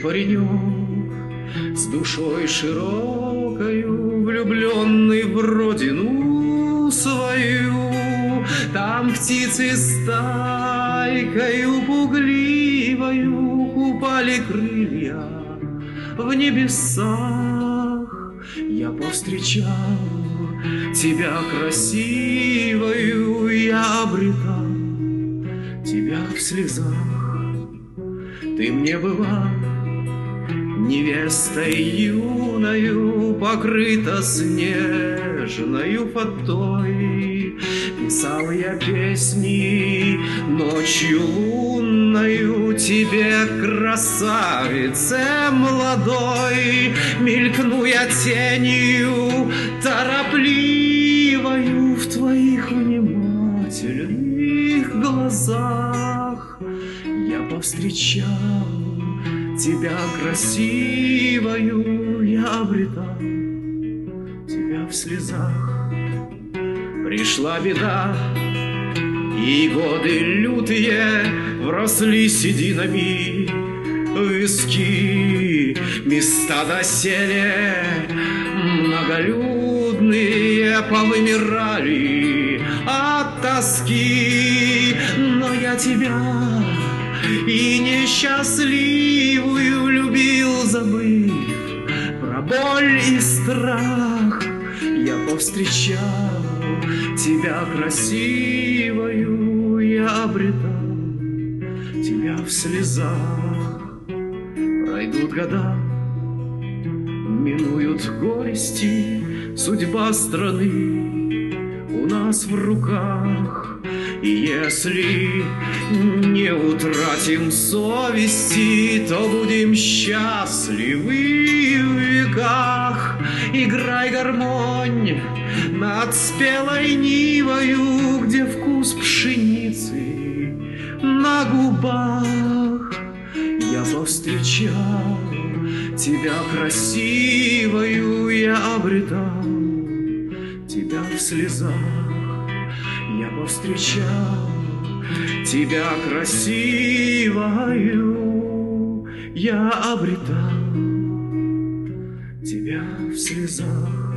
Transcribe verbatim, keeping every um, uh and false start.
паренек с душой широкою, влюбленный в родину свою. Там птицы стайкою пугливою купали крылья в небесах. Я повстречал тебя красивою, я обретал тебя в слезах. Ты мне была невестой юною, покрыта снежною фатой. Писал я песни ночью лунною тебе, красавице молодой. Мелькну я тенью торопливою в твоих внимательных глазах. Я повстречал тебя красивою, я обретал тебя в слезах. Пришла беда, и годы лютые вросли сединами в виски. Места доселе многолюдные повымирали от тоски. Но я тебя и несчастливую любил, забыв про боль и страх. Я повстречал тебя красивою, я обретал тебя в слезах. Пройдут года, минуют горести, судьба страны у нас в руках. И если не утратим совести, то будем счастливы в веках. Играй, гармонь, над спелой нивою, где вкус пшеницы на губах. Я повстречал тебя красивою, я обретал тебя в слезах. Я повстречал тебя красивою, я обретал тебя в слезах.